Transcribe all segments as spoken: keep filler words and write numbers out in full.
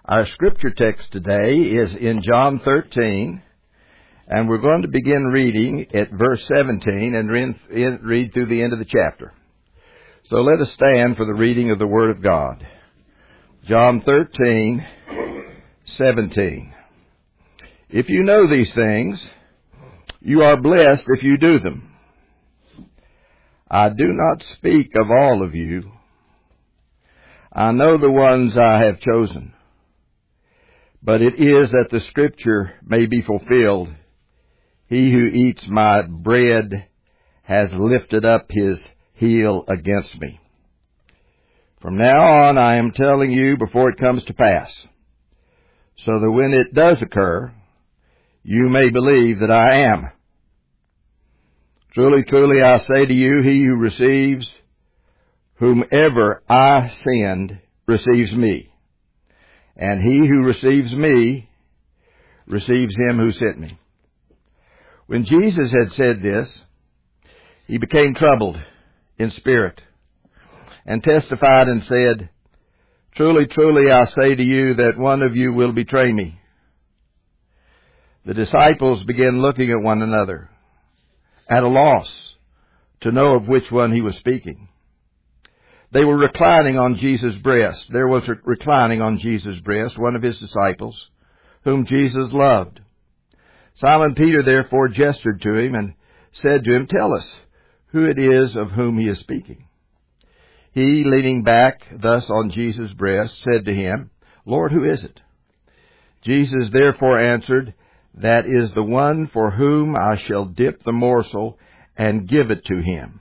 Our scripture text today is in John thirteen, and we're going to begin reading at verse seventeen and read through the end of the chapter. So let us stand for the reading of the Word of God. John thirteen, seventeen. If you know these things, you are blessed if you do them. I do not speak of all of you. I know the ones I have chosen. But it is that the Scripture may be fulfilled. He who eats my bread has lifted up his heel against me. From now on I am telling you before it comes to pass, so that when it does occur, you may believe that I am. Truly, truly, I say to you, he who receives whomever I send receives me. And he who receives me receives him who sent me. When Jesus had said this, he became troubled in spirit and testified and said, Truly, truly, I say to you that one of you will betray me. The disciples began looking at one another, at a loss to know of which one he was speaking. They were reclining on Jesus' breast. There was reclining on Jesus' breast one of his disciples, whom Jesus loved. Simon Peter therefore gestured to him and said to him, Tell us who it is of whom he is speaking. He, leaning back thus on Jesus' breast, said to him, Lord, who is it? Jesus therefore answered, That is the one for whom I shall dip the morsel and give it to him.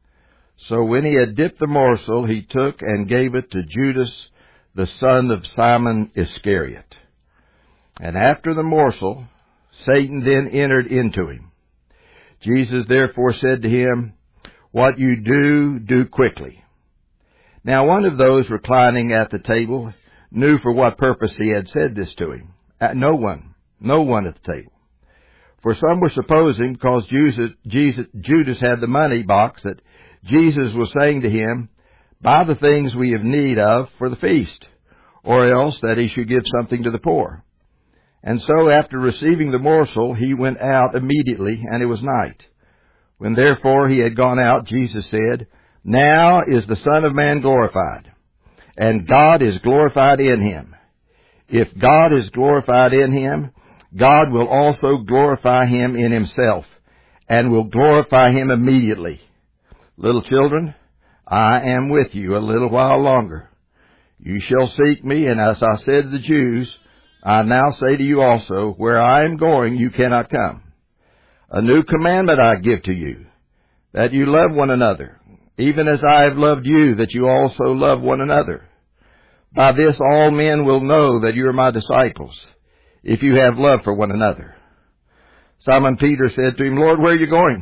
So when he had dipped the morsel, he took and gave it to Judas, the son of Simon Iscariot. And after the morsel, Satan then entered into him. Jesus therefore said to him, What you do, do quickly. Now one of those reclining at the table knew for what purpose he had said this to him. No one, no one at the table. For some were supposing, because Jesus, Jesus, Judas had the money box, that Jesus was saying to him, Buy the things we have need of for the feast, or else that he should give something to the poor. And so after receiving the morsel, he went out immediately, and it was night. When therefore he had gone out, Jesus said, Now is the Son of Man glorified, and God is glorified in him. If God is glorified in him, God will also glorify him in himself, and will glorify him immediately. Little children, I am with you a little while longer. You shall seek me, and as I said to the Jews, I now say to you also, where I am going, you cannot come. A new commandment I give to you, that you love one another, even as I have loved you, that you also love one another. By this all men will know that you are my disciples, if you have love for one another. Simon Peter said to him, Lord, where are you going?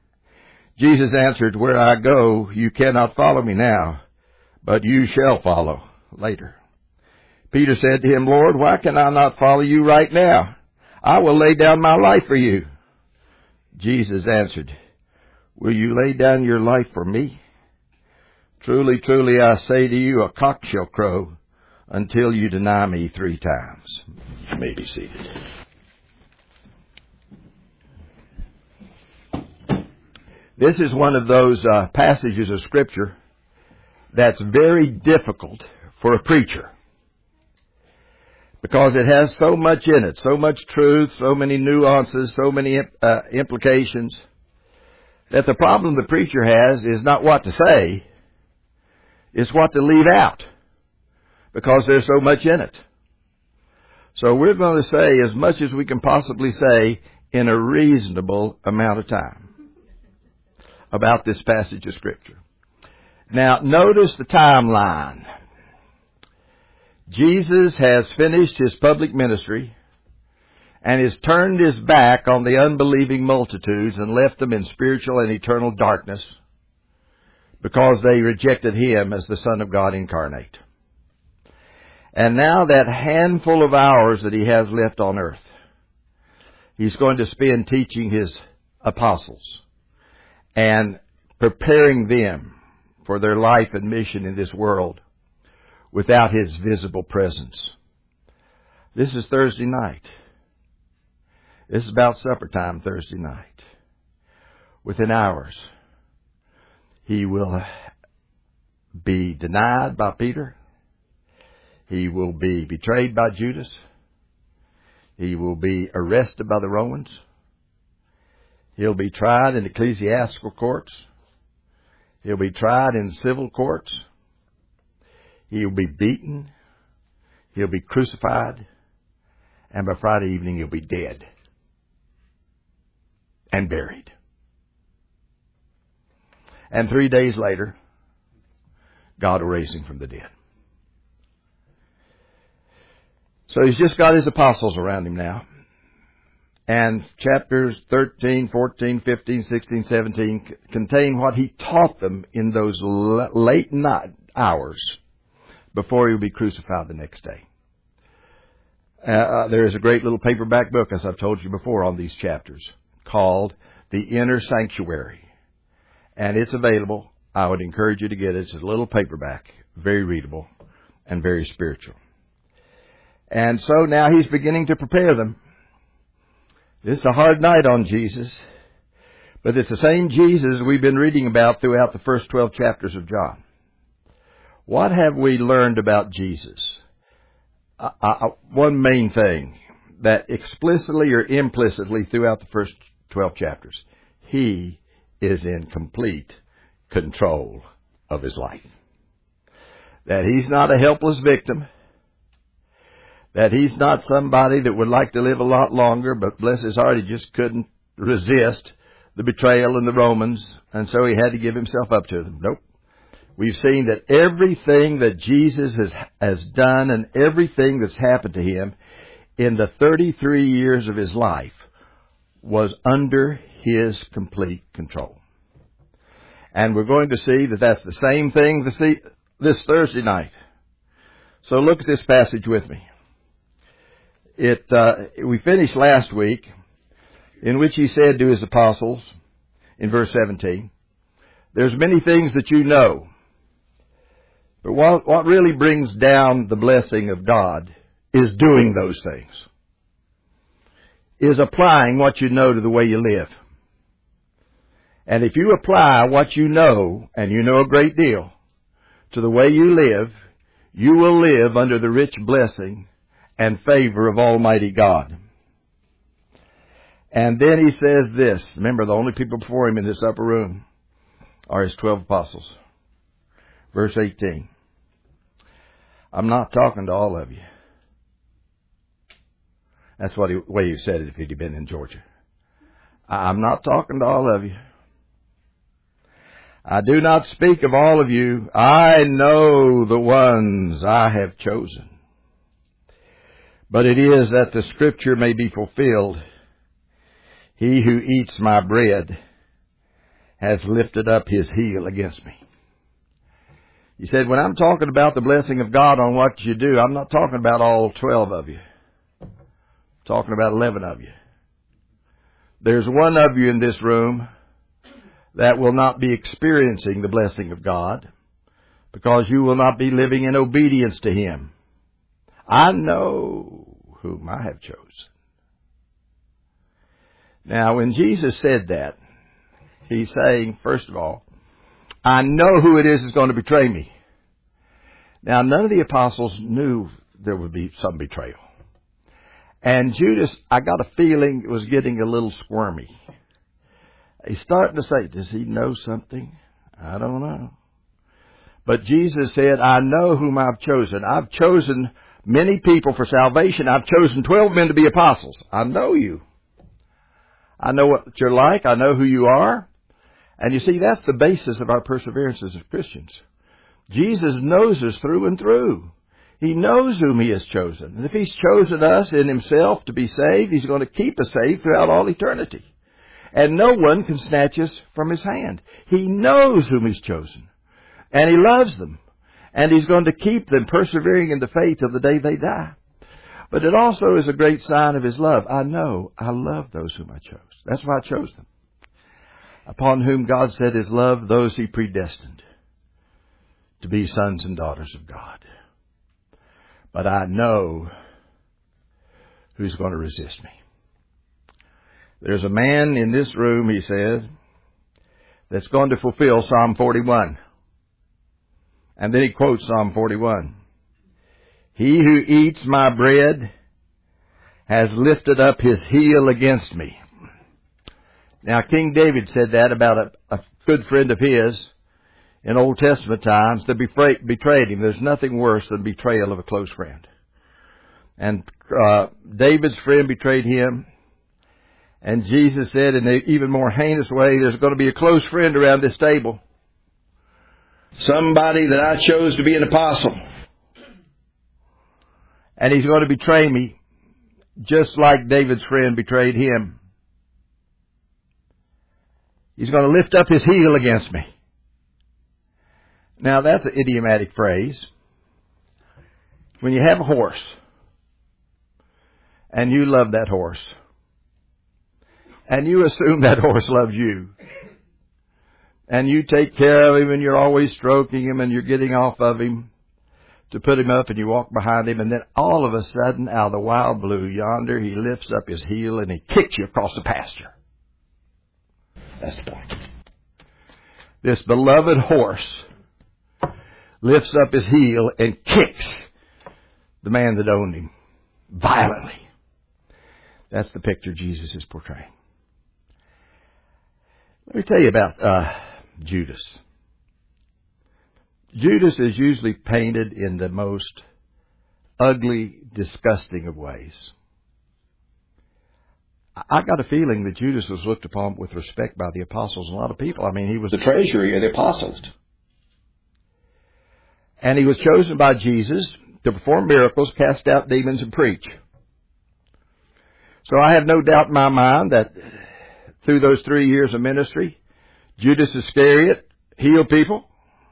Jesus answered, Where I go, you cannot follow me now, but you shall follow later. Peter said to him, Lord, why can I not follow you right now? I will lay down my life for you. Jesus answered, Will you lay down your life for me? Truly, truly, I say to you, a cock shall crow until you deny me three times. You may be seated. This is one of those uh, passages of Scripture that's very difficult for a preacher, because it has so much in it, so much truth, so many nuances, so many uh, implications, that the problem the preacher has is not what to say, it's what to leave out, because there's so much in it. So we're going to say as much as we can possibly say in a reasonable amount of time about this passage of Scripture. Now, notice the timeline. Jesus has finished his public ministry and has turned his back on the unbelieving multitudes and left them in spiritual and eternal darkness because they rejected him as the Son of God incarnate. And now that handful of hours that he has left on earth, he's going to spend teaching his apostles and preparing them for their life and mission in this world without his visible presence. This is Thursday night. This is about supper time Thursday night. Within hours, he will be denied by Peter. He will be betrayed by Judas. He will be arrested by the Romans. He'll be tried in ecclesiastical courts. He'll be tried in civil courts. He'll be beaten. He'll be crucified. And by Friday evening, he'll be dead and buried. And three days later, God will raise him from the dead. So he's just got his apostles around him now. And chapters thirteen, fourteen, fifteen, sixteen, seventeen c- contain what he taught them in those l- late night hours before he would be crucified the next day. Uh, uh, there is a great little paperback book, as I've told you before, on these chapters called The Inner Sanctuary. And it's available. I would encourage you to get it. It's a little paperback, very readable and very spiritual. And so now he's beginning to prepare them. This is a hard night on Jesus, but it's the same Jesus we've been reading about throughout the first twelve chapters of John. What have we learned about Jesus? Uh, uh, one main thing, that explicitly or implicitly throughout the first twelve chapters, he is in complete control of his life. That he's not a helpless victim. That he's not somebody that would like to live a lot longer, but bless his heart, he just couldn't resist the betrayal in the Romans, and so he had to give himself up to them. Nope. We've seen that everything that Jesus has, has done and everything that's happened to him in the thirty-three years of his life was under his complete control. And we're going to see that that's the same thing this, this Thursday night. So look at this passage with me. It, uh, we finished last week in which he said to his apostles in verse seventeen, there's many things that you know, but what, what really brings down the blessing of God is doing those things, is applying what you know to the way you live. And if you apply what you know, and you know a great deal, to the way you live, you will live under the rich blessing and favor of Almighty God. And then he says this. Remember, the only people before him in this upper room are his twelve apostles. Verse eighteen. I'm not talking to all of you. That's what he, the way he said it if he'd been in Georgia. I'm not talking to all of you. I do not speak of all of you. I know the ones I have chosen. But it is that the scripture may be fulfilled. He who eats my bread has lifted up his heel against me. He said, when I'm talking about the blessing of God on what you do, I'm not talking about all twelve of you. I'm talking about eleven of you. There's one of you in this room that will not be experiencing the blessing of God because you will not be living in obedience to him. I know whom I have chosen. Now, when Jesus said that, he's saying, first of all, I know who it is that's going to betray me. Now, none of the apostles knew there would be some betrayal. And Judas, I got a feeling, was getting a little squirmy. He's starting to say, does he know something? I don't know. But Jesus said, I know whom I've chosen. I've chosen many people for salvation. I've chosen twelve men to be apostles. I know you. I know what you're like. I know who you are. And you see, that's the basis of our perseverance as Christians. Jesus knows us through and through. He knows whom he has chosen. And if he's chosen us in himself to be saved, he's going to keep us saved throughout all eternity. And no one can snatch us from his hand. He knows whom he's chosen. And he loves them. And he's going to keep them persevering in the faith till the day they die. But it also is a great sign of his love. I know, I love those whom I chose. That's why I chose them. Upon whom God set his love, those he predestined to be sons and daughters of God. But I know who's going to resist me. There's a man in this room, he says, that's going to fulfill Psalm forty-one. And then he quotes Psalm forty-one. He who eats my bread has lifted up his heel against me. Now, King David said that about a, a good friend of his in Old Testament times that betrayed, betrayed him. There's nothing worse than betrayal of a close friend. And uh, David's friend betrayed him. And Jesus said in an even more heinous way, there's going to be a close friend around this table. Somebody that I chose to be an apostle. And he's going to betray me just like David's friend betrayed him. He's going to lift up his heel against me. Now that's an idiomatic phrase. When you have a horse and you love that horse and you assume that horse loves you and you take care of him and you're always stroking him and you're getting off of him to put him up and you walk behind him and then all of a sudden out of the wild blue yonder he lifts up his heel and he kicks you across the pasture. That's the point. This beloved horse lifts up his heel and kicks the man that owned him violently. That's the picture Jesus is portraying. Let me tell you about uh, Judas. Judas is usually painted in the most ugly, disgusting of ways. I got a feeling that Judas was looked upon with respect by the apostles and a lot of people. I mean, he was the treasury of the apostles. And he was chosen by Jesus to perform miracles, cast out demons, and preach. So I have no doubt in my mind that through those three years of ministry, Judas Iscariot healed people,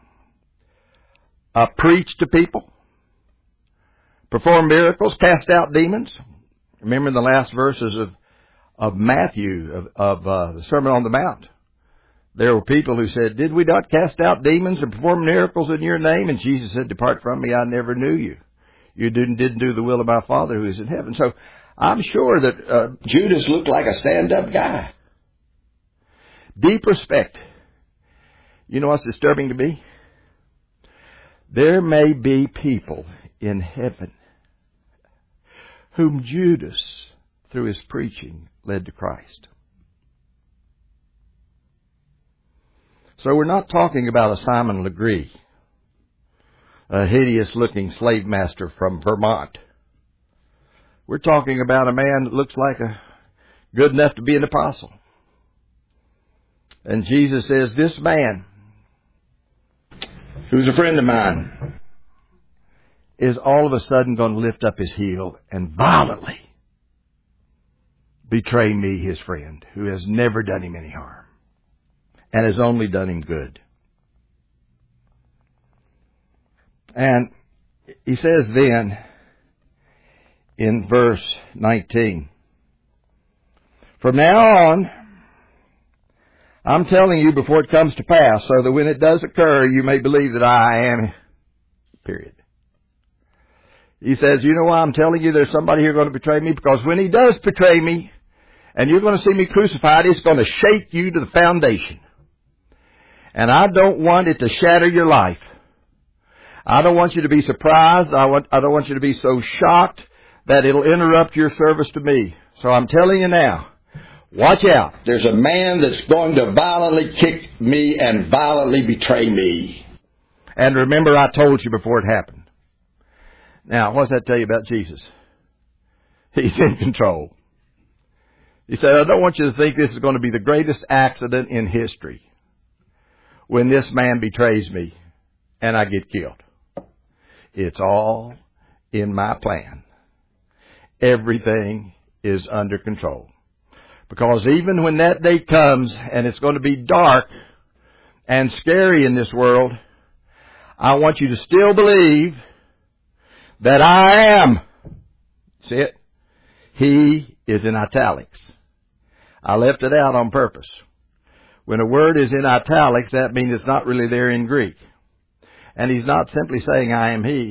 uh, preached to people, performed miracles, cast out demons. Remember in the last verses of of Matthew, of, of uh, the Sermon on the Mount. There were people who said, did we not cast out demons and perform miracles in your name? And Jesus said, depart from me, I never knew you. You didn't, didn't do the will of my Father who is in heaven. So I'm sure that uh, Judas looked like a stand-up guy. Deep respect. You know what's disturbing to me? There may be people in heaven whom Judas, through his preaching, led to Christ. So we're not talking about a Simon Legree, a hideous-looking slave master from Vermont. We're talking about a man that looks like a good enough to be an apostle. And Jesus says, this man, who's a friend of mine, is all of a sudden going to lift up his heel and violently betray me, his friend, who has never done him any harm and has only done him good. And he says then in verse nineteen, from now on, I'm telling you before it comes to pass, so that when it does occur, you may believe that I am, period. He says, you know why I'm telling you there's somebody here going to betray me? Because when he does betray me, and you're going to see me crucified, it's going to shake you to the foundation. And I don't want it to shatter your life. I don't want you to be surprised. I want, I don't want you to be so shocked that it'll interrupt your service to me. So I'm telling you now, watch out. There's a man that's going to violently kick me and violently betray me. And remember, I told you before it happened. Now, what does that tell you about Jesus? He's in control. He said, I don't want you to think this is going to be the greatest accident in history when this man betrays me and I get killed. It's all in my plan. Everything is under control. Because even when that day comes and it's going to be dark and scary in this world, I want you to still believe that I am. See it? He is in italics. I left it out on purpose. When a word is in italics, that means it's not really there in Greek. And he's not simply saying I am he.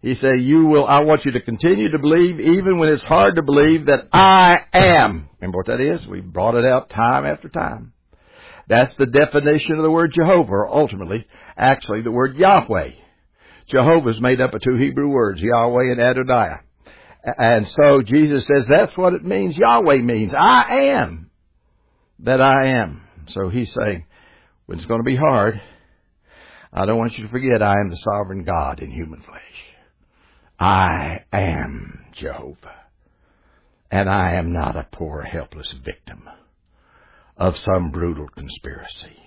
He said, you will, I want you to continue to believe, even when it's hard to believe, that I am. Remember what that is? We've brought it out time after time. That's the definition of the word Jehovah, or ultimately, actually, the word Yahweh. Jehovah is made up of two Hebrew words, Yahweh and Adonai. And so Jesus says that's what it means. Yahweh means I am that I am. So he's saying, when it's going to be hard, I don't want you to forget I am the sovereign God in human flesh. I am Jehovah. And I am not a poor, helpless victim of some brutal conspiracy.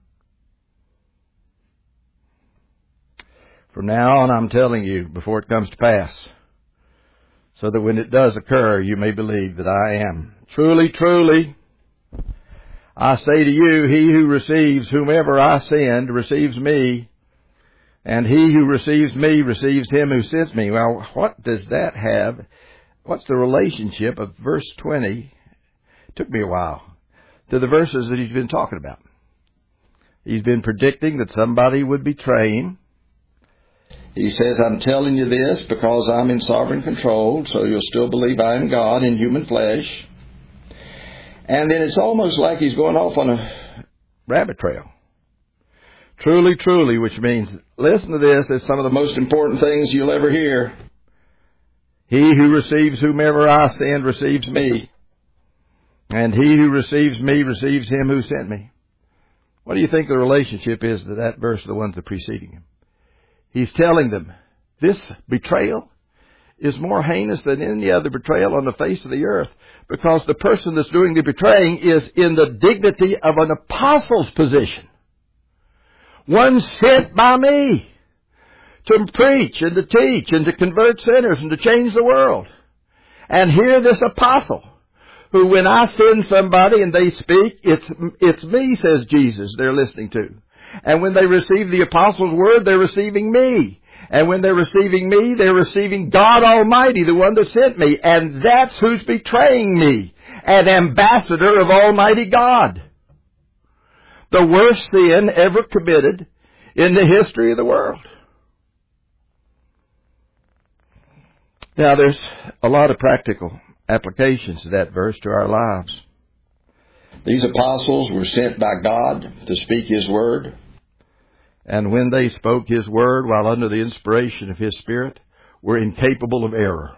From now on, I'm telling you, before it comes to pass, so that when it does occur, you may believe that I am. Truly, truly, I say to you, he who receives whomever I send receives me, and he who receives me receives him who sent me. Well, what does that have? What's the relationship of verse twenty? It took me a while. To the verses that he's been talking about. He's been predicting that somebody would betray him. He says, I'm telling you this because I'm in sovereign control, so you'll still believe I am God in human flesh. And then it's almost like he's going off on a rabbit trail. Truly, truly, which means, listen to this, it's some of the most important things you'll ever hear. He who receives whomever I send receives me. And he who receives me receives him who sent me. What do you think the relationship is to that verse, the ones that are preceding him? He's telling them, this betrayal is more heinous than any other betrayal on the face of the earth, because the person that's doing the betraying is in the dignity of an apostle's position. One sent by me to preach and to teach and to convert sinners and to change the world. And here this apostle, who when I send somebody and they speak, it's, it's me, says Jesus, they're listening to. And when they receive the apostle's word, they're receiving me. And when they're receiving me, they're receiving God Almighty, the one that sent me. And that's who's betraying me, an ambassador of Almighty God. The worst sin ever committed in the history of the world. Now, there's a lot of practical applications to that verse to our lives. These apostles were sent by God to speak His word. And when they spoke His word while under the inspiration of His Spirit, were incapable of error.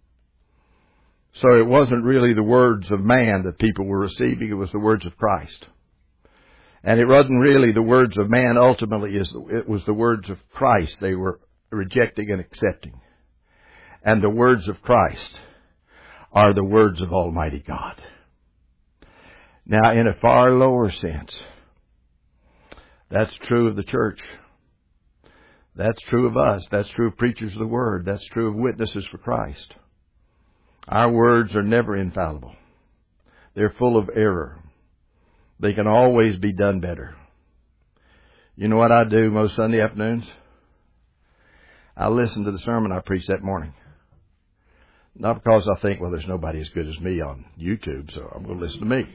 So it wasn't really the words of man that people were receiving, it was the words of Christ. And it wasn't really the words of man ultimately, it was the words of Christ they were rejecting and accepting. And the words of Christ are the words of Almighty God. Now, in a far lower sense, that's true of the church. That's true of us. That's true of preachers of the Word. That's true of witnesses for Christ. Our words are never infallible. They're full of error. They can always be done better. You know what I do most Sunday afternoons? I listen to the sermon I preached that morning. Not because I think, well, there's nobody as good as me on YouTube, so I'm going to listen to me.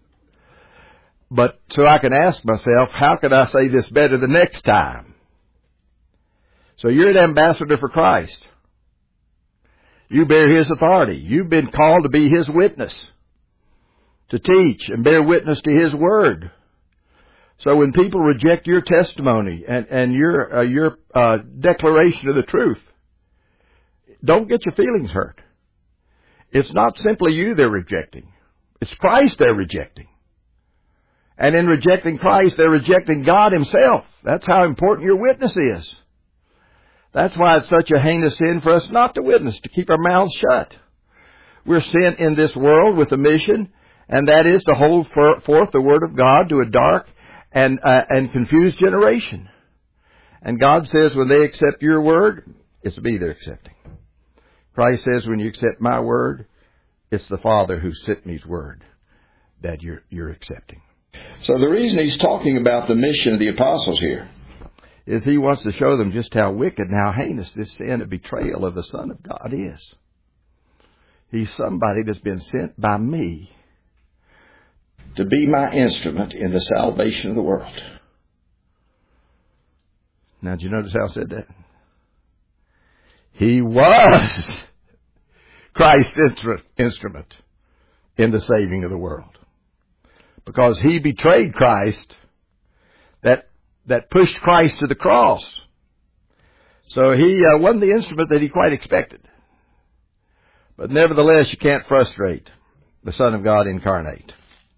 But so I can ask myself, how can I say this better the next time? So you're an ambassador for Christ. You bear His authority. You've been called to be His witness, to teach and bear witness to His word. So when people reject your testimony and, and your, uh, your uh, declaration of the truth, don't get your feelings hurt. It's not simply you they're rejecting. It's Christ they're rejecting. And in rejecting Christ, they're rejecting God Himself. That's how important your witness is. That's why it's such a heinous sin for us not to witness, to keep our mouths shut. We're sent in this world with a mission, and that is to hold forth the Word of God to a dark and, uh, and confused generation. And God says when they accept your word, it's me they're accepting. Christ says when you accept my word, it's the Father who sent me's word that you're, you're accepting. So the reason he's talking about the mission of the apostles here is he wants to show them just how wicked and how heinous this sin of betrayal of the Son of God is. He's somebody that's been sent by me to be my instrument in the salvation of the world. Now, did you notice how I said that? He was Christ's instru- instrument in the saving of the world. Because he betrayed Christ, that that pushed Christ to the cross. So he uh, wasn't the instrument that he quite expected. But nevertheless, you can't frustrate the Son of God incarnate.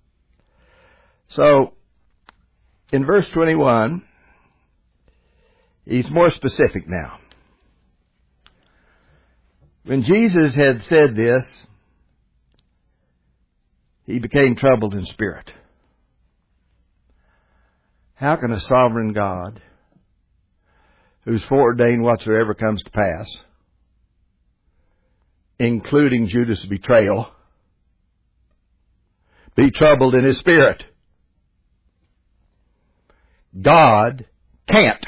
So, in verse twenty-one, he's more specific now. When Jesus had said this, he became troubled in spirit. How can a sovereign God, who's foreordained whatsoever comes to pass, including Judas' betrayal, be troubled in his spirit? God can't.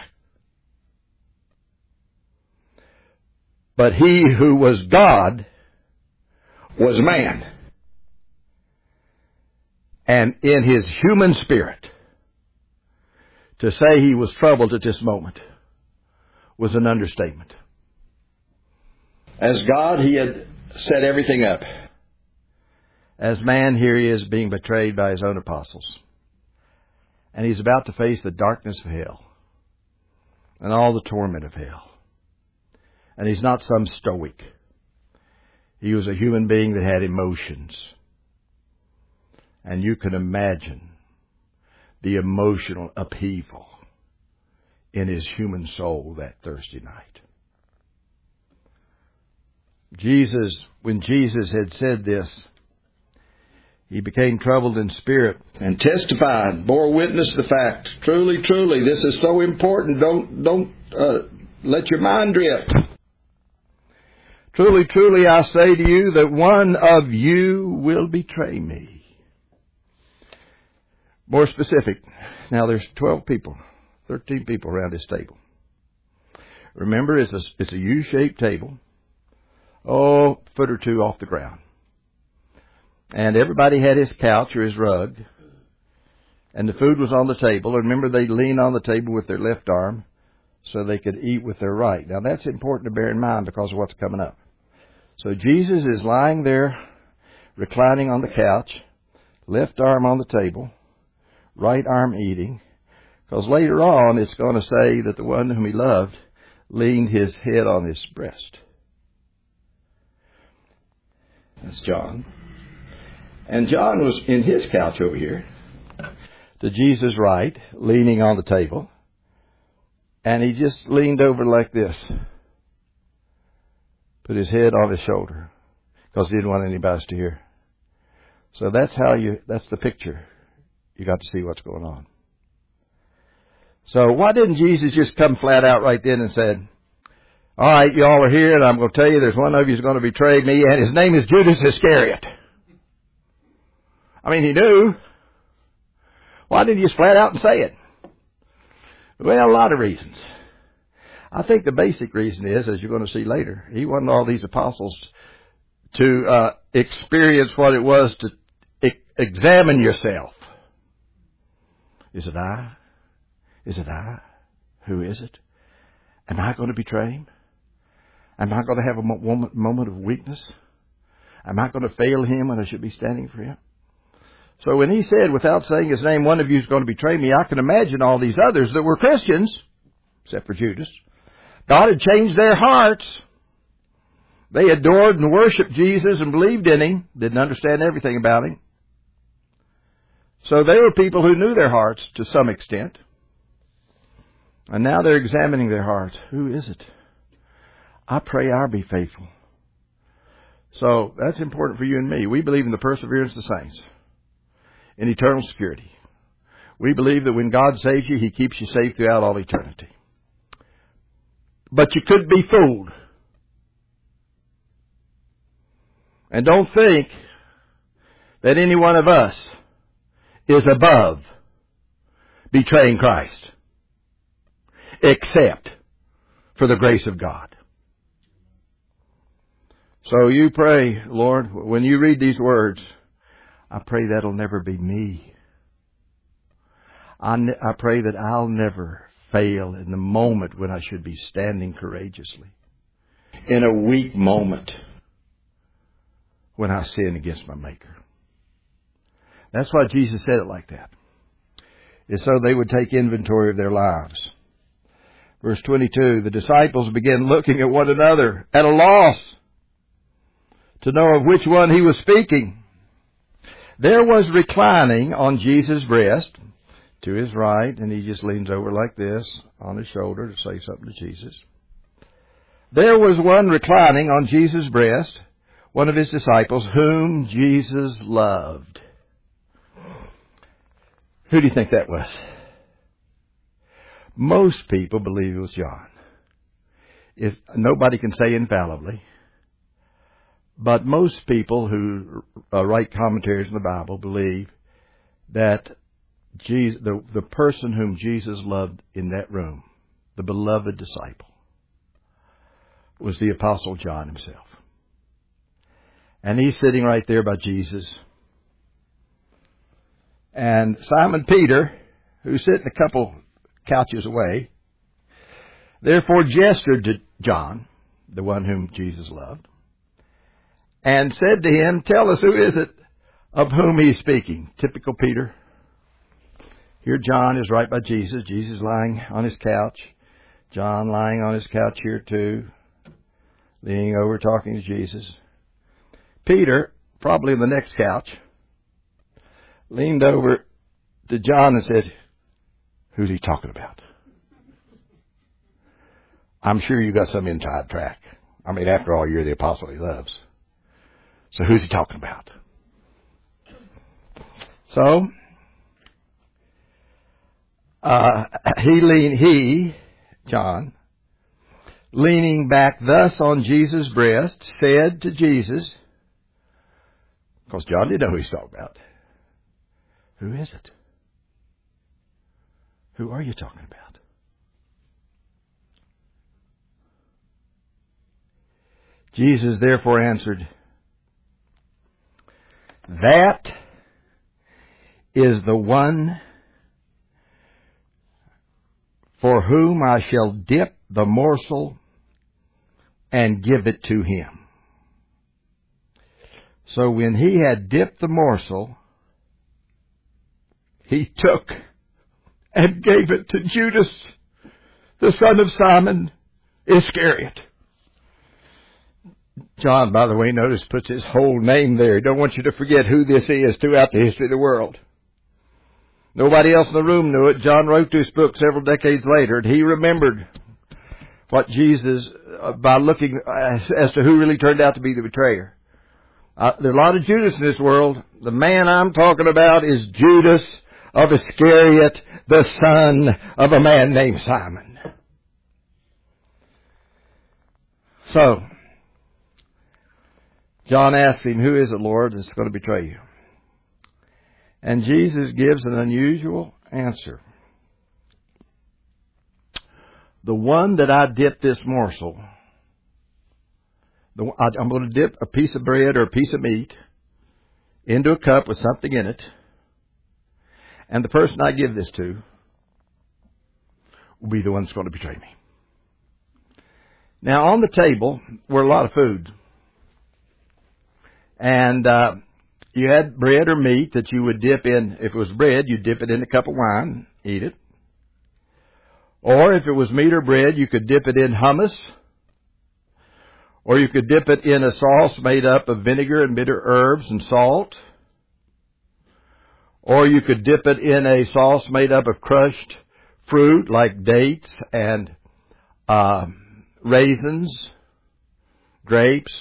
But he who was God was man. And in his human spirit, to say he was troubled at this moment was an understatement. As God, he had set everything up. As man, here he is being betrayed by his own apostles. And he's about to face the darkness of hell and all the torment of hell. And he's not some stoic. He was a human being that had emotions. And you can imagine the emotional upheaval in his human soul that Thursday night. Jesus, when Jesus had said this, he became troubled in spirit and testified, bore witness to the fact. Truly, truly, this is so important. Don't, don't uh, let your mind drift. Truly, truly, I say to you that one of you will betray me. More specific. Now there's twelve people, thirteen people around this table. Remember, it's a, it's a U-shaped table. Oh, a foot or two off the ground. And everybody had his couch or his rug. And the food was on the table. Remember, they lean on the table with their left arm so they could eat with their right. Now that's important to bear in mind because of what's coming up. So Jesus is lying there, reclining on the couch, left arm on the table, right arm eating, because later on it's going to say that the one whom he loved leaned his head on his breast. That's John. And John was in his couch over here, to Jesus' right, leaning on the table, and he just leaned over like this. Put his head on his shoulder because he didn't want anybody else to hear. So that's how you, that's the picture. You got to see what's going on. So why didn't Jesus just come flat out right then and said, all right, you all are here and I'm going to tell you there's one of you who's going to betray me and his name is Judas Iscariot. I mean, he knew. Why didn't he just flat out and say it? Well, a lot of reasons. I think the basic reason is, as you're going to see later, he wanted all these apostles to uh, experience what it was to e- examine yourself. Is it I? Is it I? Who is it? Am I going to betray him? Am I going to have a moment, moment of weakness? Am I going to fail him when I should be standing for him? So when he said, without saying his name, one of you is going to betray me, I can imagine all these others that were Christians, except for Judas. God had changed their hearts. They adored and worshiped Jesus and believed in him, didn't understand everything about him. So they were people who knew their hearts to some extent. And now they're examining their hearts. Who is it? I pray I'll be faithful. So that's important for you and me. We believe in the perseverance of the saints, in eternal security. We believe that when God saves you, he keeps you safe throughout all eternity. But you could be fooled. And don't think that any one of us is above betraying Christ, except for the grace of God. So you pray, Lord, when you read these words, I pray that'll never be me. I, ne- I pray that I'll never fail in the moment when I should be standing courageously. in a weak moment when I sin against my Maker. That's why Jesus said it like that. It's so they would take inventory of their lives. Verse twenty-two, the disciples began looking at one another at a loss to know of which one he was speaking. There was reclining on Jesus' breast to his right, and he just leans over like this on his shoulder to say something to Jesus. There was one reclining on Jesus' breast, one of his disciples, whom Jesus loved. Who do you think that was? Most people believe it was John. If nobody can say infallibly, but most people who uh, write commentaries in the Bible believe that Jesus, the, the person whom Jesus loved in that room, the beloved disciple, was the Apostle John himself. And he's sitting right there by Jesus. And Simon Peter, who's sitting a couple couches away, therefore gestured to John, the one whom Jesus loved, and said to him, tell us, who is it of whom he's speaking? Typical Peter. Here John is right by Jesus. Jesus lying on his couch. John lying on his couch here too, leaning over talking to Jesus. Peter, probably in the next couch, leaned over to John and said, who's he talking about? I'm sure you got some inside track. I mean, after all, you're the apostle he loves. So who's he talking about? So, uh, he leaned, he, John, leaning back thus on Jesus' breast, said to Jesus, because John didn't know who he's talking about, who is it? Who are you talking about? Jesus therefore answered, that is the one for whom I shall dip the morsel and give it to him. So when he had dipped the morsel, he took and gave it to Judas, the son of Simon Iscariot. John, by the way, notice puts his whole name there. He don't want you to forget who this is throughout the history of the world. Nobody else in the room knew it. John wrote this book several decades later, and he remembered what Jesus, uh, by looking as, as to who really turned out to be the betrayer. Uh, there are a lot of Judas in this world. The man I'm talking about is Judas of Iscariot, the son of a man named Simon. So, John asks him, who is it, Lord, that's going to betray you? And Jesus gives an unusual answer. The one that I dip this morsel, the, I, I'm going to dip a piece of bread or a piece of meat into a cup with something in it, and the person I give this to will be the one that's going to betray me. Now, on the table were a lot of food. And uh, you had bread or meat that you would dip in. If it was bread, you'd dip it in a cup of wine, eat it. Or if it was meat or bread, you could dip it in hummus. Or you could dip it in a sauce made up of vinegar and bitter herbs and salt. Or you could dip it in a sauce made up of crushed fruit like dates and uh, raisins, grapes.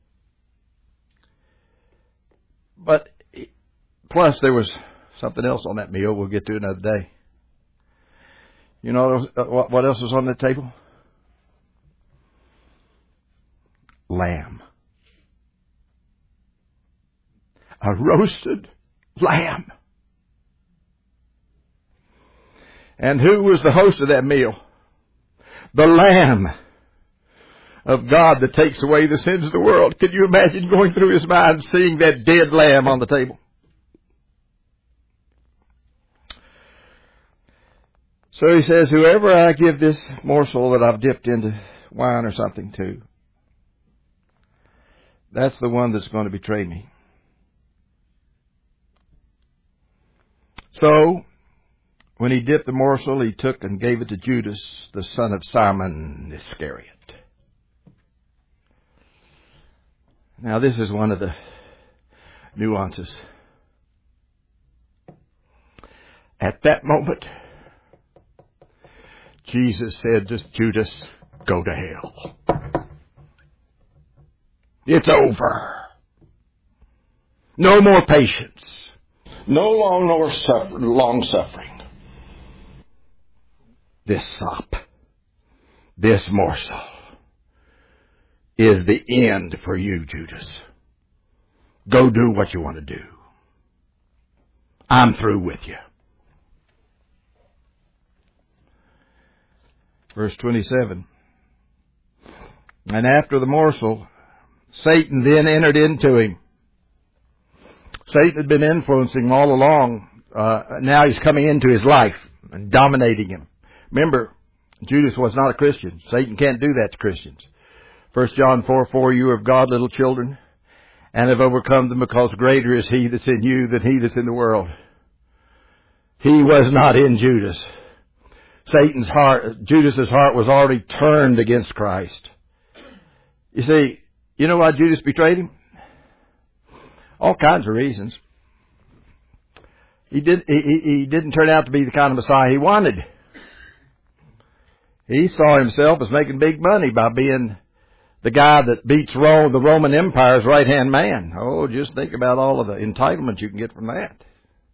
But plus there was something else on that meal we'll get to another day. You know what else was on the table? Lamb. A roasted lamb. And who was the host of that meal? The Lamb of God that takes away the sins of the world. Can you imagine going through his mind, seeing that dead lamb on the table? So he says, whoever I give this morsel that I've dipped into wine or something to, That's the one that's going to betray me. So, when he dipped the morsel, he took and gave it to Judas, the son of Simon Iscariot. Now, this is one of the nuances. At that moment, Jesus said to Judas, "Go to hell. It's over. No more patience. No long, nor suffer, long suffering. This sop, this morsel, is the end for you, Judas. Go do what you want to do. I'm through with you." Verse twenty-seven. And after the morsel, Satan then entered into him. Satan had been influencing him all along. Uh, now he's coming into his life and dominating him. Remember, Judas was not a Christian. Satan can't do that to Christians. First John four four, "You are of God, little children, and have overcome them, because greater is he that's in you than he that's in the world." He was not in Judas. Satan's heart, Judas's heart was already turned against Christ. You see, you know why Judas betrayed him? All kinds of reasons. He did. He, he didn't turn out to be the kind of Messiah he wanted. He saw himself as making big money by being the guy that beats Rome, the Roman Empire's right-hand man. Oh, just think about all of the entitlements you can get from that.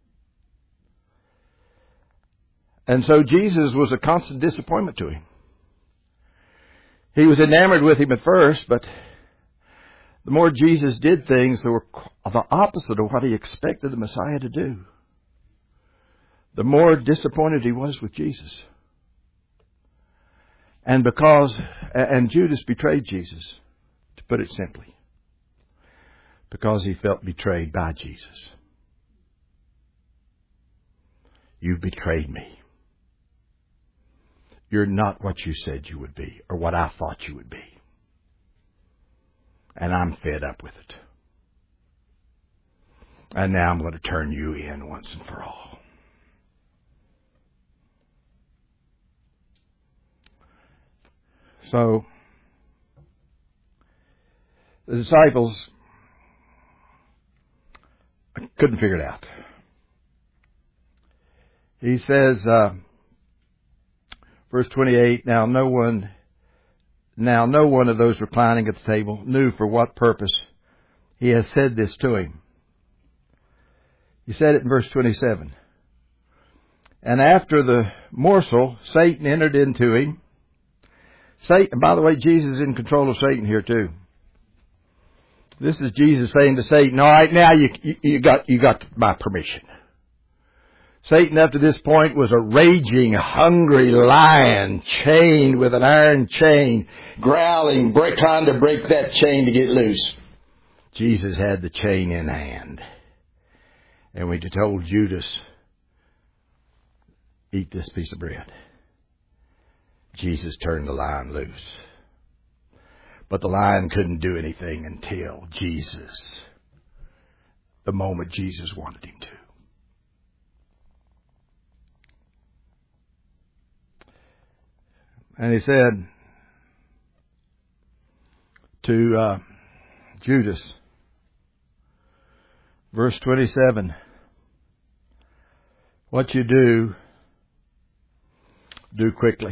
And so Jesus was a constant disappointment to him. He was enamored with him at first, but the more Jesus did things that were the opposite of what he expected the Messiah to do, the more disappointed he was with Jesus. And because, and Judas betrayed Jesus, to put it simply, because he felt betrayed by Jesus. "You've betrayed me. You're not what you said you would be, or what I thought you would be. And I'm fed up with it. And now I'm going to turn you in once and for all." So, the disciples couldn't figure it out. He says, uh, verse twenty-eight, now no one, now no one of those reclining at the table knew for what purpose he has said this to him. He said it in verse twenty-seven. And after the morsel, Satan entered into him. Satan, by the way, Jesus is in control of Satan here too. This is Jesus saying to Satan, "All right, now you, you, you got you got my permission." Satan, up to this point, was a raging, hungry lion, chained with an iron chain, growling, break, trying to break that chain to get loose. Jesus had the chain in hand. And when he told Judas, "Eat this piece of bread," Jesus turned the lion loose. But the lion couldn't do anything until Jesus, the moment Jesus wanted him to. And he said to uh, Judas, verse twenty-seven, "What you do, do quickly."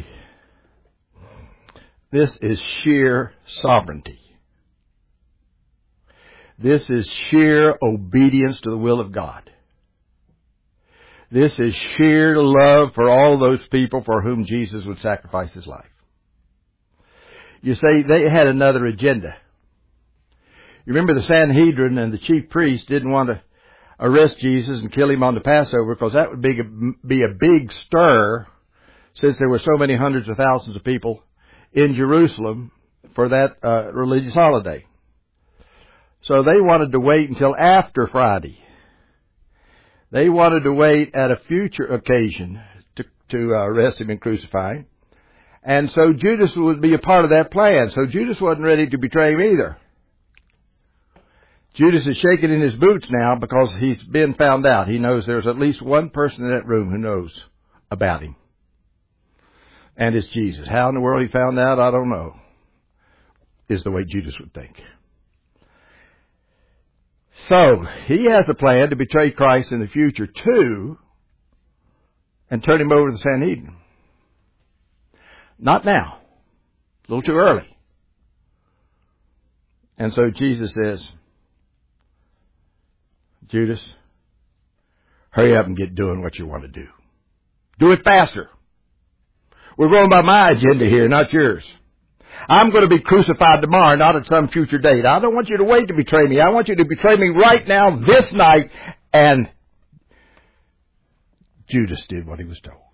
This is sheer sovereignty. This is sheer obedience to the will of God. This is sheer love for all those people for whom Jesus would sacrifice his life. You see, they had another agenda. You remember the Sanhedrin and the chief priests didn't want to arrest Jesus and kill him on the Passover because that would be a, be a big stir, since there were so many hundreds of thousands of people in Jerusalem for that uh, religious holiday. So they wanted to wait until after Friday. They wanted to wait at a future occasion to, to uh, arrest him and crucify him. And so Judas would be a part of that plan. So Judas wasn't ready to betray him either. Judas is shaking in his boots now because he's been found out. He knows there's at least one person in that room who knows about him. And it's Jesus. How in the world he found out, I don't know, is the way Judas would think. So, he has a plan to betray Christ in the future too, and turn him over to the Sanhedrin. Not now. A little too early. And so Jesus says, Judas, hurry up and get doing what you want to do. Do it faster. We're going by my agenda here, not yours. I'm going to be crucified tomorrow, not at some future date. I don't want you to wait to betray me. I want you to betray me right now, this night. And Judas did what he was told.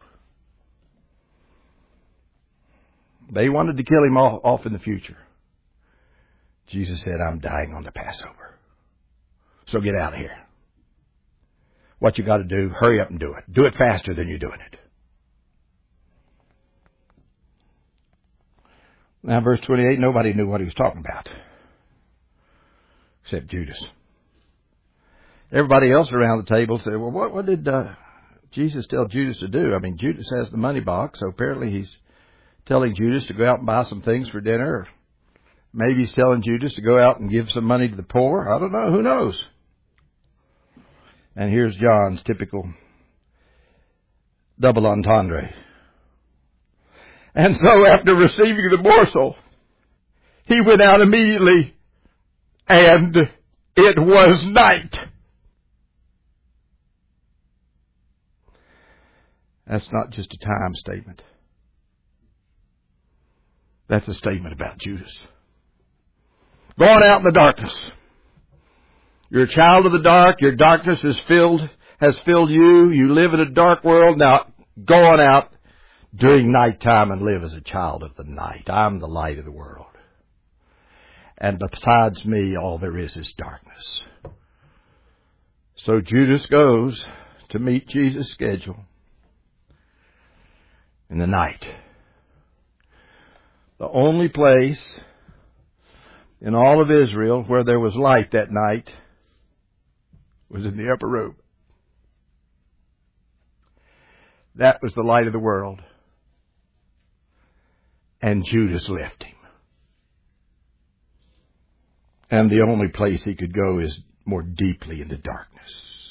They wanted to kill him off in the future. Jesus said, I'm dying on the Passover. So get out of here. What you got to do, hurry up and do it. Do it faster than you're doing it. Now, verse twenty-eight, nobody knew what he was talking about. Except Judas. Everybody else around the table said, well, what, what did uh, Jesus tell Judas to do? I mean, Judas has the money box, so apparently he's telling Judas to go out and buy some things for dinner. Or maybe he's telling Judas to go out and give some money to the poor. I don't know. Who knows? And here's John's typical double entendre. And so after receiving the morsel, he went out immediately, and it was night. That's not just a time statement. That's a statement about Judas. Going out in the darkness. You're a child of the dark. Your darkness is filled, has filled you. You live in a dark world. Now, go on out during nighttime and live as a child of the night. I'm the light of the world. And besides me, all there is is darkness. So Judas goes to meet Jesus' schedule in the night. The only place in all of Israel where there was light that night was in the upper room. That was the light of the world. And Judas left him. And the only place he could go is more deeply into darkness.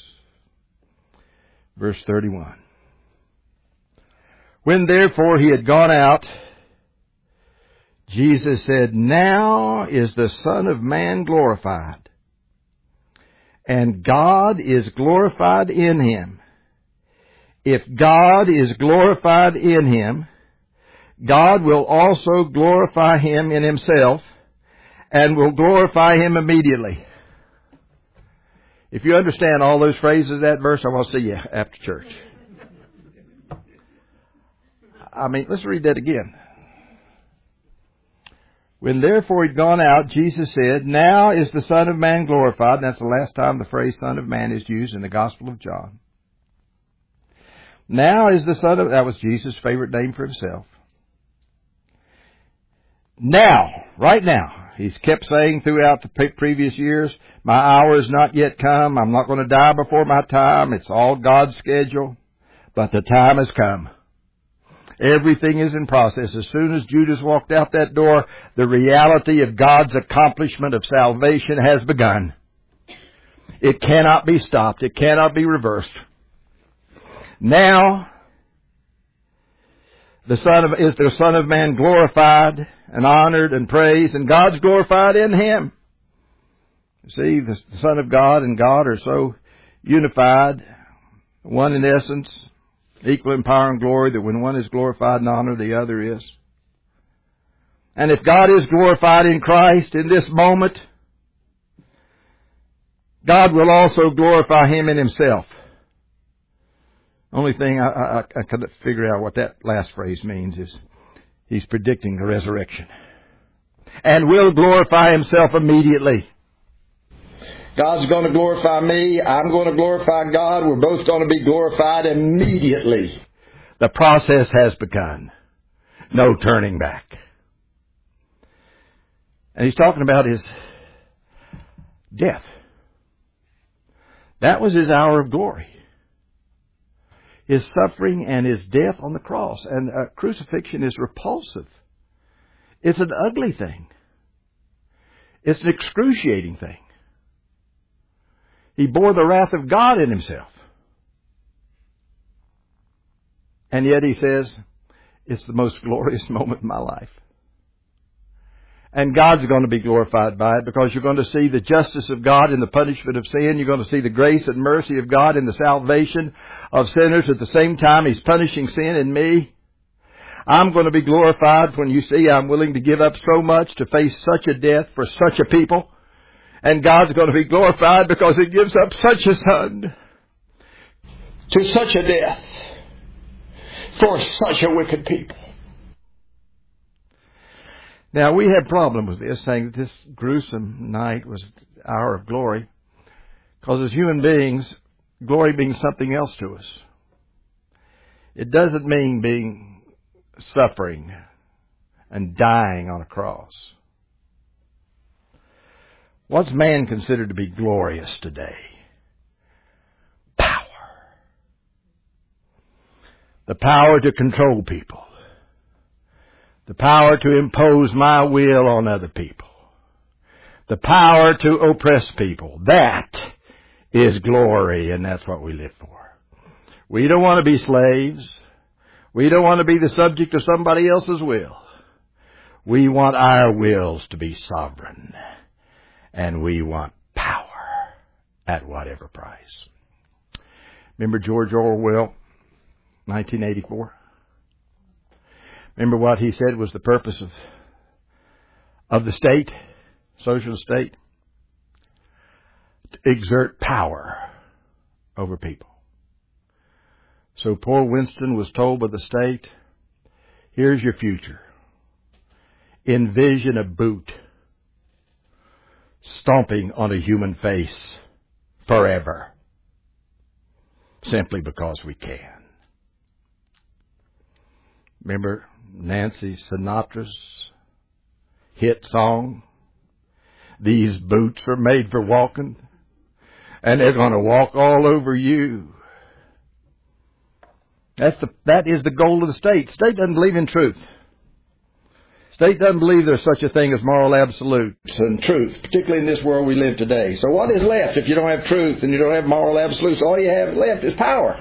Verse thirty-one. When therefore he had gone out, Jesus said, now is the Son of Man glorified, and God is glorified in him. If God is glorified in him, God will also glorify him in himself, and will glorify him immediately. If you understand all those phrases of that verse, I want to see you after church. I mean, let's read that again. When therefore he'd gone out, Jesus said, now is the Son of Man glorified. And that's the last time the phrase Son of Man is used in the Gospel of John. Now is the Son of... That was Jesus' favorite name for himself. Now, right now, he's kept saying throughout the previous years, my hour is not yet come. I'm not going to die before my time. It's all God's schedule. But the time has come. Everything is in process. As soon as Judas walked out that door, the reality of God's accomplishment of salvation has begun. It cannot be stopped. It cannot be reversed. Now, the Son of, is the Son of Man glorified and honored and praised, and God's glorified in him. You see, the Son of God and God are so unified, one in essence, equal in power and glory, that when one is glorified and honored, the other is. And if God is glorified in Christ in this moment, God will also glorify him in himself. Only thing I, I, I couldn't figure out what that last phrase means is he's predicting the resurrection. And will glorify himself immediately. God's going to glorify me. I'm going to glorify God. We're both going to be glorified immediately. The process has begun. No turning back. And he's talking about his death. That was His hour of glory. His suffering and His death on the cross. And uh, crucifixion is repulsive. It's an ugly thing. It's an excruciating thing. He bore the wrath of God in Himself. And yet He says, it's the most glorious moment in my life. And God's going to be glorified by it, because you're going to see the justice of God in the punishment of sin. You're going to see the grace and mercy of God in the salvation of sinners. At the same time, He's punishing sin in me. I'm going to be glorified when you see I'm willing to give up so much to face such a death for such a people. And God's going to be glorified because He gives up such a son to such a death for such a wicked people. Now, we had problem with this, saying that this gruesome night was the hour of glory, because as human beings, glory means something else to us. It doesn't mean being suffering and dying on a cross. What's man considered to be glorious today? Power. The power to control people. The power to impose my will on other people. The power to oppress people. That is glory, and that's what we live for. We don't want to be slaves. We don't want to be the subject of somebody else's will. We want our wills to be sovereign. And we want power at whatever price. Remember George Orwell, nineteen eighty-four? Remember what he said was the purpose of, of the state, social state? To exert power over people. So poor Winston was told by the state, here's your future. Envision a boot stomping on a human face forever. Simply because we can. Remember Nancy Sinatra's hit song? These boots are made for walking, and they're going to walk all over you. That's the, that is the goal of the state. State doesn't believe in truth. State doesn't believe there's such a thing as moral absolutes and truth, particularly in this world we live today. So what is left if you don't have truth and you don't have moral absolutes? All you have left is power.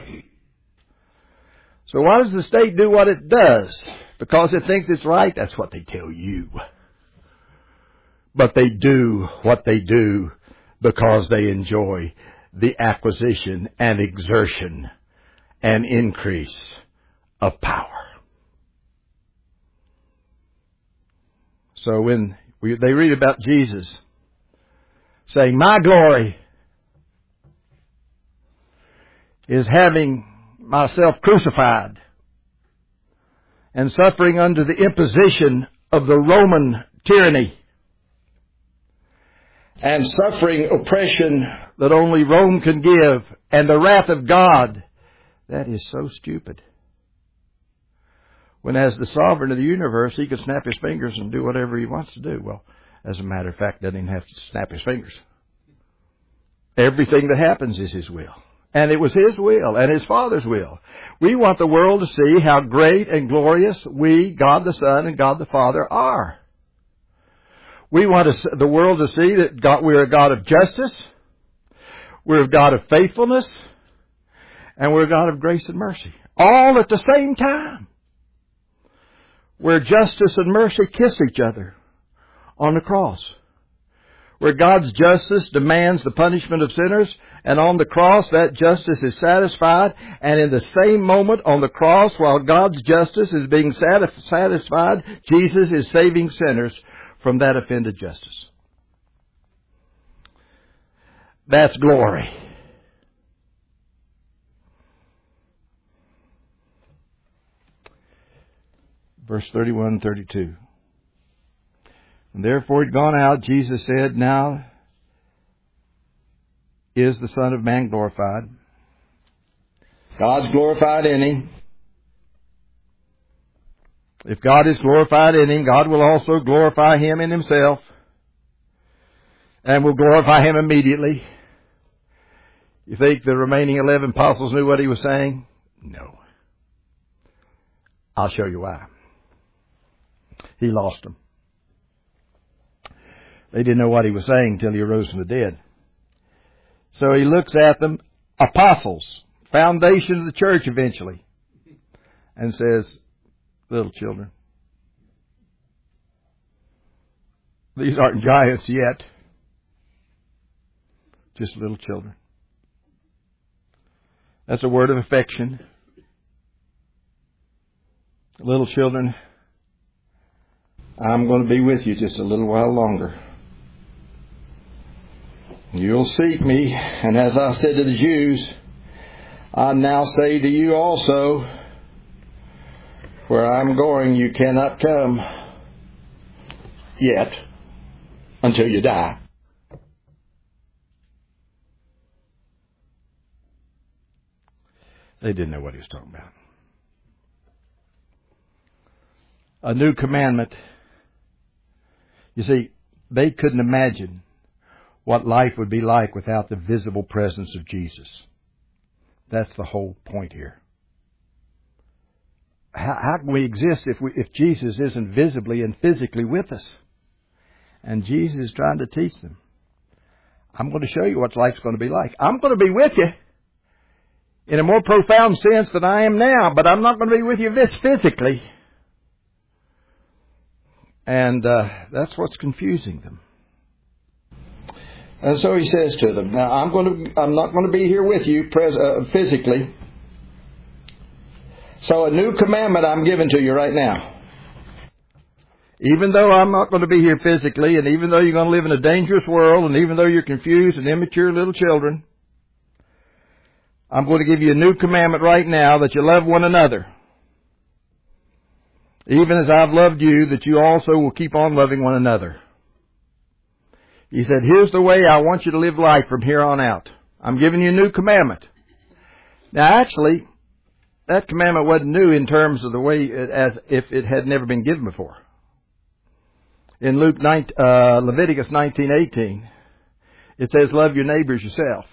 So why does the state do what it does? Because it thinks it's right? That's what they tell you. But they do what they do because they enjoy the acquisition and exertion and increase of power. So when we, they read about Jesus saying, my glory is having myself crucified and suffering under the imposition of the Roman tyranny and suffering oppression that only Rome can give and the wrath of God, that is so stupid. When as the sovereign of the universe, He can snap His fingers and do whatever He wants to do. Well, as a matter of fact, doesn't even have to snap His fingers. Everything that happens is His will. And it was His will and His Father's will. We want the world to see how great and glorious we, God the Son and God the Father, are. We want to, the world to see that God, we're a God of justice, we're a God of faithfulness, and we're a God of grace and mercy. All at the same time. Where justice and mercy kiss each other on the cross. Where God's justice demands the punishment of sinners, and on the cross that justice is satisfied, and in the same moment on the cross, while God's justice is being satisfied, Jesus is saving sinners from that offended justice. That's glory. Verse thirty-one and thirty-two. And therefore he'd gone out, Jesus said, now is the Son of Man glorified. God's glorified in Him. If God is glorified in Him, God will also glorify Him in Himself. And will glorify Him immediately. You think the remaining eleven apostles knew what he was saying? No. I'll show you why. He lost them. They didn't know what he was saying until he arose from the dead. So he looks at them, apostles, foundation of the church eventually, and says, little children, these aren't giants yet, just little children. That's a word of affection. Little children, I'm going to be with you just a little while longer. You'll seek me, and as I said to the Jews, I now say to you also, where I'm going you cannot come yet until you die. They didn't know what he was talking about. A new commandment. You see, they couldn't imagine what life would be like without the visible presence of Jesus. That's the whole point here. How, how can we exist if we, if Jesus isn't visibly and physically with us? And Jesus is trying to teach them. I'm going to show you what life's going to be like. I'm going to be with you in a more profound sense than I am now, but I'm not going to be with you this physically. And uh, that's what's confusing them. And so he says to them, now I'm going to, I'm not going to be here with you pres- uh, physically. So a new commandment I'm giving to you right now. Even though I'm not going to be here physically, and even though you're going to live in a dangerous world, and even though you're confused and immature little children, I'm going to give you a new commandment right now, that you love one another. Even as I've loved you, that you also will keep on loving one another. He said, here's the way I want you to live life from here on out. I'm giving you a new commandment. Now actually, that commandment wasn't new in terms of the way, it, as if it had never been given before. In Luke nine, uh, Leviticus nineteen eighteen, it says, love your neighbors yourself.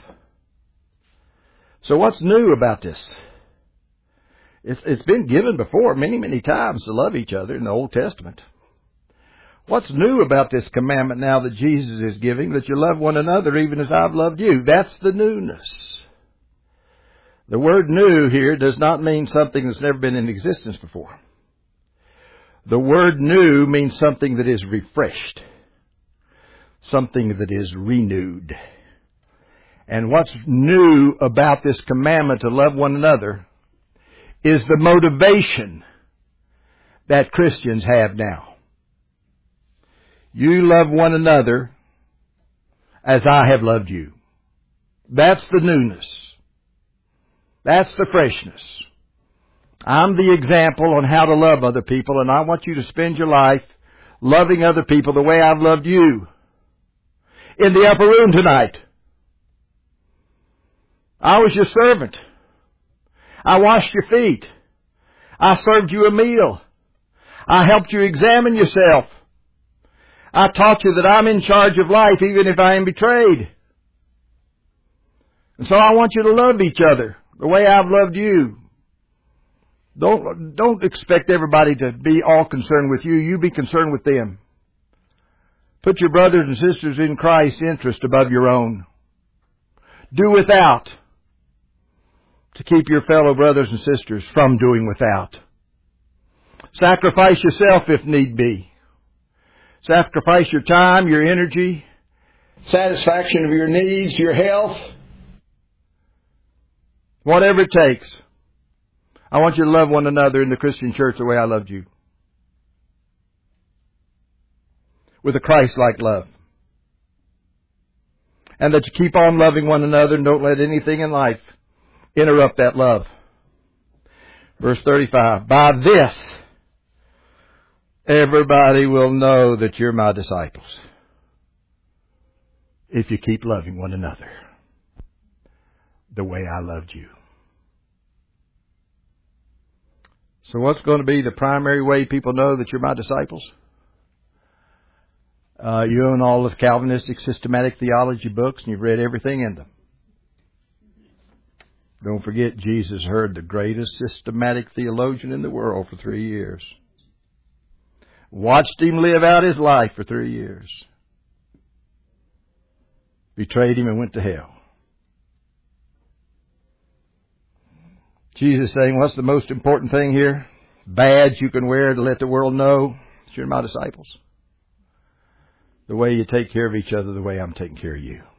So what's new about this? It's, it's been given before many, many times to love each other in the Old Testament. What's new about this commandment now that Jesus is giving, that you love one another even as I've loved you? That's the newness. The word new here does not mean something that's never been in existence before. The word new means something that is refreshed, something that is renewed. And what's new about this commandment to love one another is the motivation that Christians have now. You love one another as I have loved you. That's the newness. That's the freshness. I'm the example on how to love other people, and I want you to spend your life loving other people the way I've loved you. In the upper room tonight, I was your servant. I washed your feet. I served you a meal. I helped you examine yourself. I taught you that I'm in charge of life even if I am betrayed. And so I want you to love each other the way I've loved you. Don't, don't expect everybody to be all concerned with you. You be concerned with them. Put your brothers and sisters in Christ's interest above your own. Do without to keep your fellow brothers and sisters from doing without. Sacrifice yourself if need be. Sacrifice your time, your energy, satisfaction of your needs, your health, whatever it takes. I want you to love one another in the Christian church the way I loved you. With a Christ-like love. And that you keep on loving one another and don't let anything in life interrupt that love. Verse thirty-five, by this, everybody will know that you're my disciples. If you keep loving one another the way I loved you. So what's going to be the primary way people know that you're my disciples? Uh, you own all the Calvinistic systematic theology books and you've read everything in them. Don't forget, Jesus heard the greatest systematic theologian in the world for three years. Watched him live out his life for three years. Betrayed him and went to hell. Jesus saying, what's the most important thing here? Badge you can wear to let the world know you're my disciples. The way you take care of each other, the way I'm taking care of you.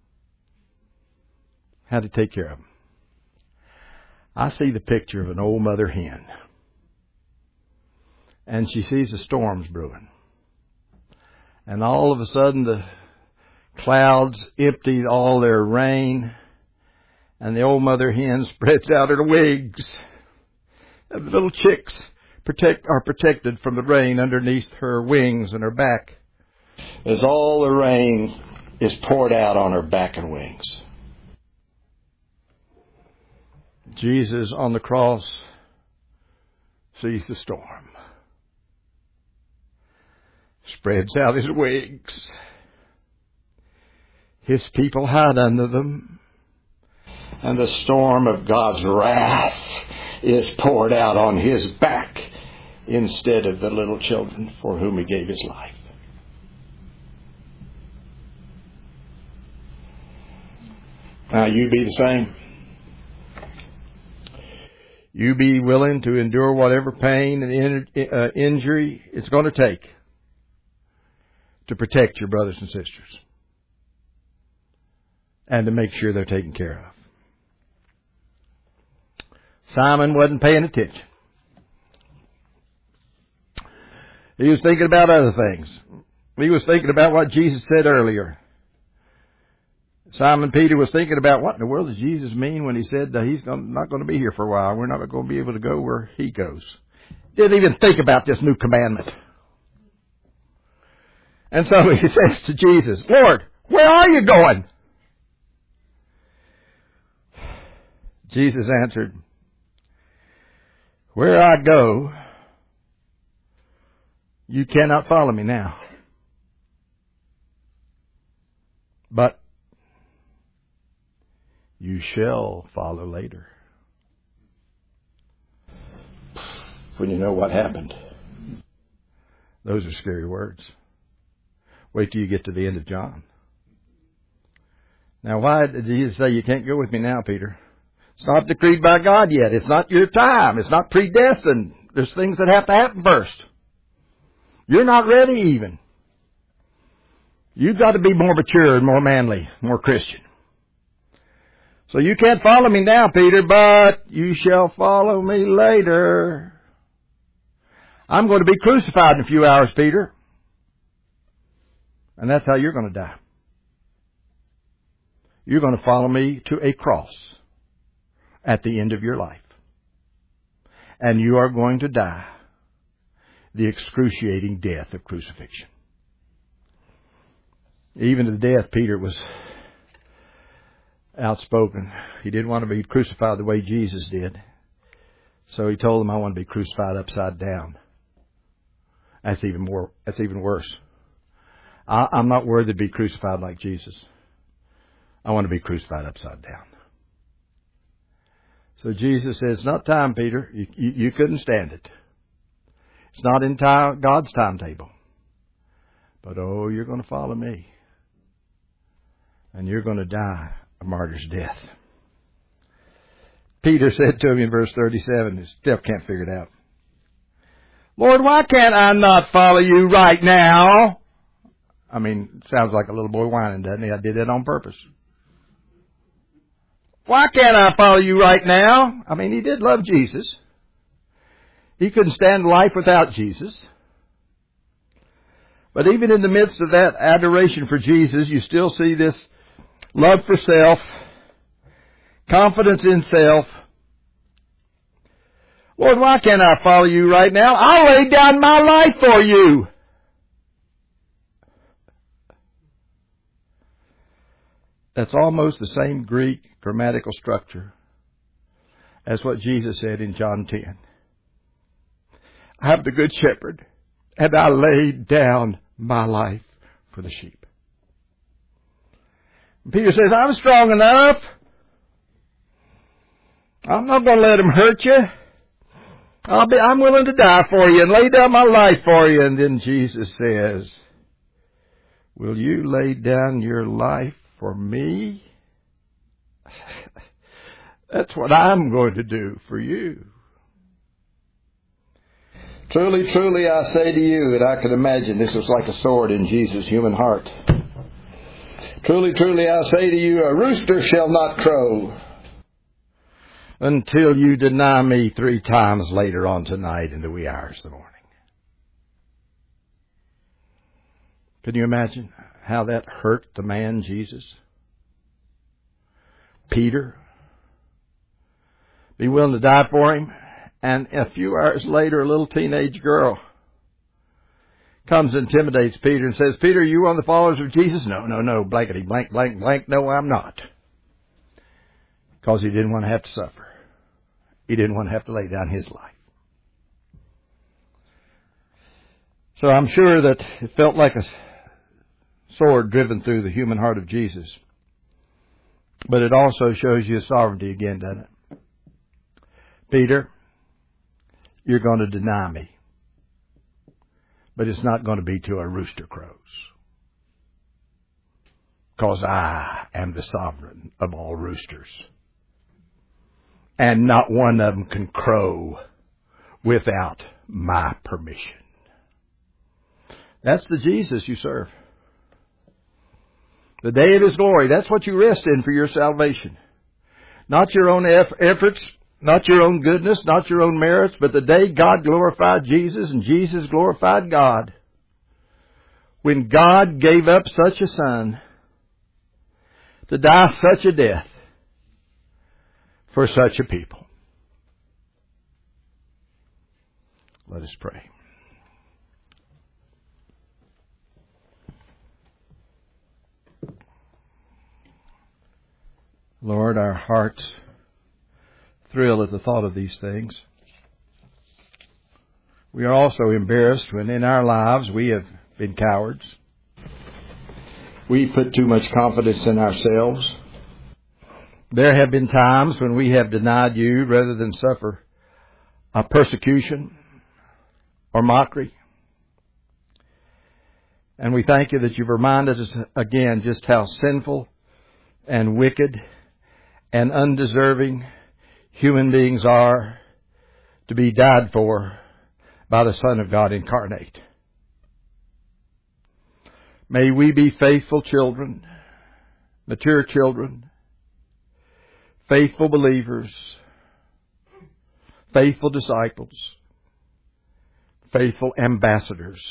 How to take care of them. I see the picture of an old mother hen. And she sees the storms brewing. And all of a sudden the clouds emptied all their rain. And the old mother hen spreads out her wings. And the little chicks protect, are protected from the rain underneath her wings and her back. As all the rain is poured out on her back and wings. Jesus on the cross sees the storm. Spreads out his wings. His people hide under them. And the storm of God's wrath is poured out on his back instead of the little children for whom he gave his life. Now you be the same. You be willing to endure whatever pain and in, uh, injury it's going to take to protect your brothers and sisters and to make sure they're taken care of. Simon wasn't paying attention. He was thinking about other things. He was thinking about what Jesus said earlier. Simon Peter was thinking about what in the world does Jesus mean when he said that he's not going to be here for a while. We're not going to be able to go where he goes. Didn't even think about this new commandment. And so he says to Jesus, Lord, where are you going? Jesus answered, where I go, you cannot follow me now. But you shall follow later. When you know what happened. Those are scary words. Wait till you get to the end of John. Now, why did Jesus say you can't go with me now, Peter? It's not decreed by God yet. It's not your time. It's not predestined. There's things that have to happen first. You're not ready even. You've got to be more mature and more manly, more Christian. So you can't follow me now, Peter, but you shall follow me later. I'm going to be crucified in a few hours, Peter. And that's how you're going to die. You're going to follow me to a cross at the end of your life. And you are going to die the excruciating death of crucifixion. Even to the death, Peter was outspoken. He didn't want to be crucified the way Jesus did. So he told them, I want to be crucified upside down. That's even more, that's even worse. I, I'm not worthy to be crucified like Jesus. I want to be crucified upside down. So Jesus says, it's not time, Peter. You, you, you couldn't stand it. It's not in time, God's timetable. But oh, you're going to follow me. And you're going to die a martyr's death. Peter said to him in verse thirty-seven, he still can't figure it out. Lord, why can't I not follow you right now? I mean, it sounds like a little boy whining, doesn't he? I did that on purpose. Why can't I follow you right now? I mean, he did love Jesus. He couldn't stand life without Jesus. But even in the midst of that adoration for Jesus, you still see this love for self, confidence in self. Lord, why can't I follow you right now? I'll lay down my life for you. That's almost the same Greek grammatical structure as what Jesus said in John ten. I am the good shepherd, and I laid down my life for the sheep. And Peter says, I'm strong enough. I'm not going to let them hurt you. I'll be, I'm willing to die for you and lay down my life for you. And then Jesus says, will you lay down your life for me? That's what I'm going to do for you. Truly, truly, I say to you, and I can imagine this was like a sword in Jesus' human heart. Truly, truly, I say to you, a rooster shall not crow until you deny me three times later on tonight in the wee hours of the morning. Can you imagine how that hurt the man Jesus? Peter, be willing to die for him, and a few hours later a little teenage girl comes and intimidates Peter and says, Peter, are you one of the followers of Jesus? No, no, no, blankety, blank, blank, blank, no, I'm not. Because he didn't want to have to suffer. He didn't want to have to lay down his life. So I'm sure that it felt like a sword driven through the human heart of Jesus. But it also shows you his sovereignty again, doesn't it? Peter, you're going to deny me. But it's not going to be till a rooster crows. Because I am the sovereign of all roosters. And not one of them can crow without my permission. That's the Jesus you serve. The day of his glory, that's what you rest in for your salvation. Not your own efforts, not your own goodness, not your own merits, but the day God glorified Jesus and Jesus glorified God. When God gave up such a son to die such a death for such a people. Let us pray. Lord, our hearts thrill at the thought of these things. We are also embarrassed when in our lives we have been cowards. We put too much confidence in ourselves. There have been times when we have denied you rather than suffer a persecution or mockery. And we thank you that you've reminded us again just how sinful and wicked and undeserving human beings are to be died for by the Son of God incarnate. May we be faithful children, mature children, faithful believers, faithful disciples, faithful ambassadors.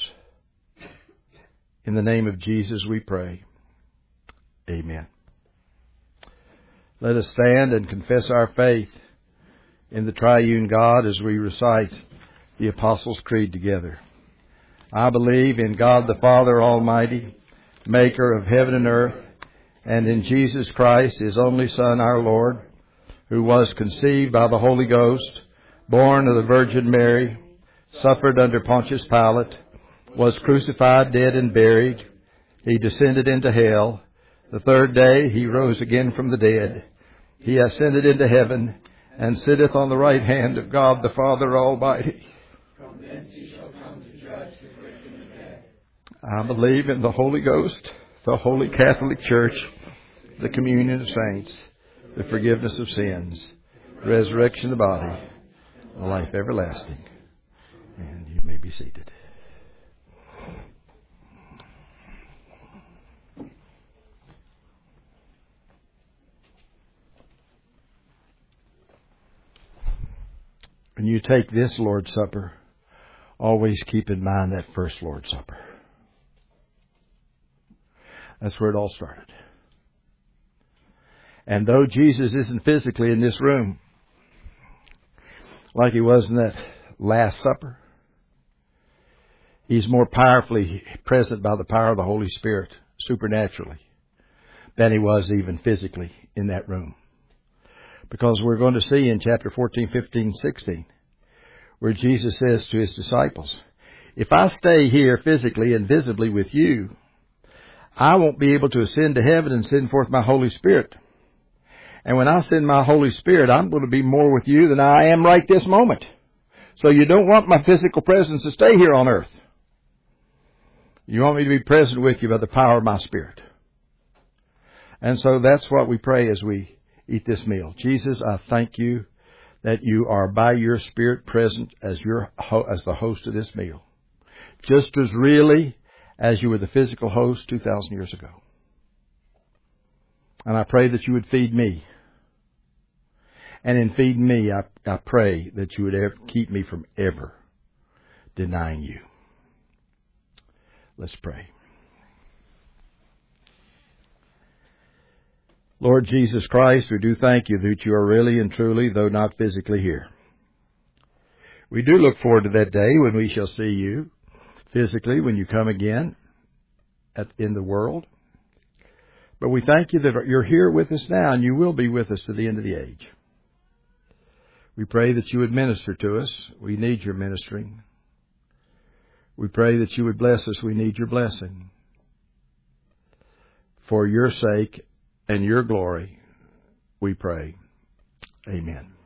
In the name of Jesus we pray. Amen. Let us stand and confess our faith in the triune God as we recite the Apostles' Creed together. I believe in God the Father Almighty, maker of heaven and earth, and in Jesus Christ, his only Son, our Lord, who was conceived by the Holy Ghost, born of the Virgin Mary, suffered under Pontius Pilate, was crucified, dead, and buried. He descended into hell. The third day he rose again from the dead. He ascended into heaven and sitteth on the right hand of God the Father Almighty. From thence he shall come to judge the quick and the dead. I believe in the Holy Ghost, the Holy Catholic Church, the communion of saints, the forgiveness of sins, the resurrection of the body, the life everlasting. And you may be seated. When you take this Lord's Supper, always keep in mind that first Lord's Supper. That's where it all started. And though Jesus isn't physically in this room, like he was in that Last Supper, he's more powerfully present by the power of the Holy Spirit, supernaturally, than he was even physically in that room. Because we're going to see in chapter fourteen, fifteen, sixteen, where Jesus says to his disciples, if I stay here physically and visibly with you, I won't be able to ascend to heaven and send forth my Holy Spirit. And when I send my Holy Spirit, I'm going to be more with you than I am right this moment. So you don't want my physical presence to stay here on earth. You want me to be present with you by the power of my Spirit. And so that's what we pray as we eat this meal. Jesus, I thank you that you are by your Spirit present as your as the host of this meal. Just as really as you were the physical host two thousand years ago. And I pray that you would feed me. And in feeding me, I, I pray that you would ever keep me from ever denying you. Let's pray. Lord Jesus Christ, we do thank you that you are really and truly, though not physically, here. We do look forward to that day when we shall see you physically, when you come again at, in the world. But we thank you that you're here with us now, and you will be with us to the end of the age. We pray that you would minister to us. We need your ministering. We pray that you would bless us. We need your blessing. For your sake and your glory, we pray. Amen.